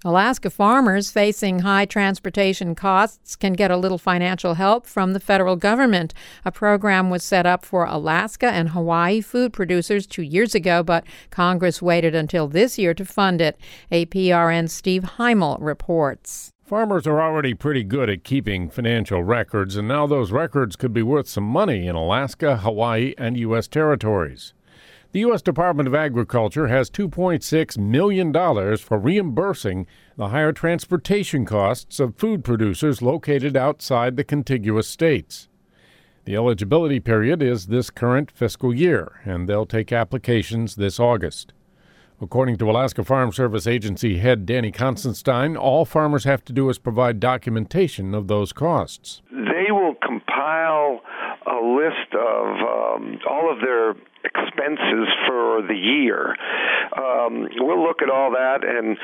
Alaska farmers facing high transportation costs can get a little financial help from the federal government. A program was set up for Alaska and Hawaii food producers 2 years ago, but Congress waited until this year to fund it. APRN's Steve Heimel reports. Farmers are already pretty good at keeping financial records, and now those records could be worth some money in Alaska, Hawaii, and U.S. territories. The U.S. Department of Agriculture has $2.6 million for reimbursing the higher transportation costs of food producers located outside the contiguous states. The eligibility period is this current fiscal year, and they'll take applications this August. According to Alaska Farm Service Agency head Danny Constantine, all farmers have to do is provide documentation of those costs. They will compile a list of all of their expenses for the year. We'll look at all that, and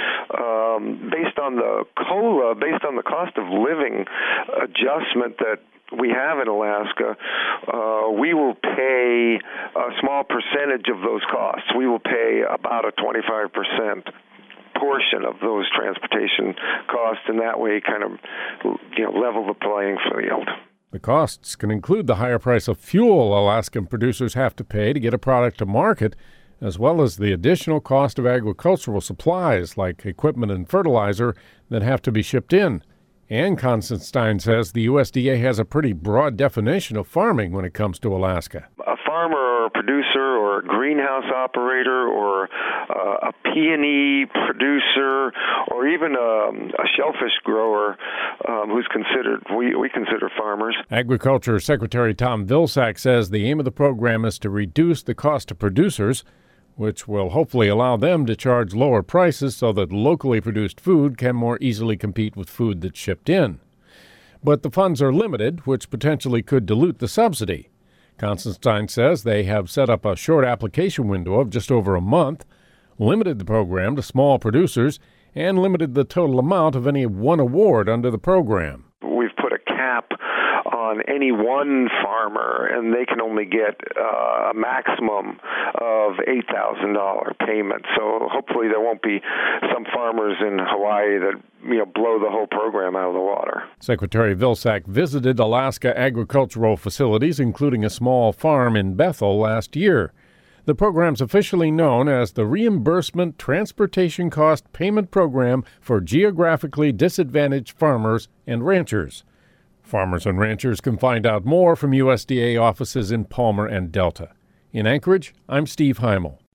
based on the COLA, based on the cost of living adjustment that we have in Alaska, we will pay a small percentage of those costs. We will pay about a 25% portion of those transportation costs, and that way kind of level the playing field. The costs can include the higher price of fuel Alaskan producers have to pay to get a product to market, as well as the additional cost of agricultural supplies like equipment and fertilizer that have to be shipped in. And Constantine says the USDA has a pretty broad definition of farming when it comes to Alaska. A farmer or a producer or a greenhouse operator or a peony producer or even a shellfish grower who's considered, we consider farmers. Agriculture Secretary Tom Vilsack says the aim of the program is to reduce the cost to producers, which will hopefully allow them to charge lower prices so that locally produced food can more easily compete with food that's shipped in. But the funds are limited, which potentially could dilute the subsidy. Constantine says they have set up a short application window of just over a month, limited the program to small producers, and limited the total amount of any one award under the program. We've put a cap on any one farmer, and they can only get a maximum of $8,000 payment. So hopefully there won't be some farmers in Hawaii that blow the whole program out of the water. Secretary Vilsack visited Alaska agricultural facilities, including a small farm in Bethel, last year. The program's officially known as the Reimbursement Transportation Cost Payment Program for Geographically Disadvantaged Farmers and Ranchers. Farmers and ranchers can find out more from USDA offices in Palmer and Delta. In Anchorage, I'm Steve Heimel.